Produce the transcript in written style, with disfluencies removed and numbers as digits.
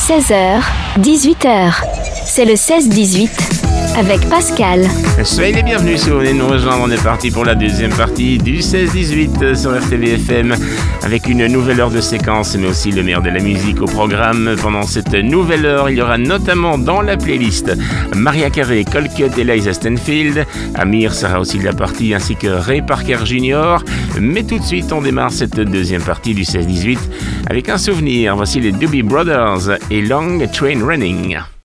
16h, 18h. C'est le 16-18 avec Pascal. Soyez les bienvenus si vous venez nous rejoindre. On est parti pour la deuxième partie du 16-18 sur RTB FM avec une nouvelle heure de séquence, mais aussi le meilleur de la musique au programme. Pendant cette nouvelle heure, il y aura notamment dans la playlist Maria Carey, Colcut et Liza Stanfield. Amir sera aussi de la partie, ainsi que Ray Parker Jr. Mais tout de suite, on démarre cette deuxième partie du 16-18 avec un souvenir. Voici les Doobie Brothers et Long Train Running.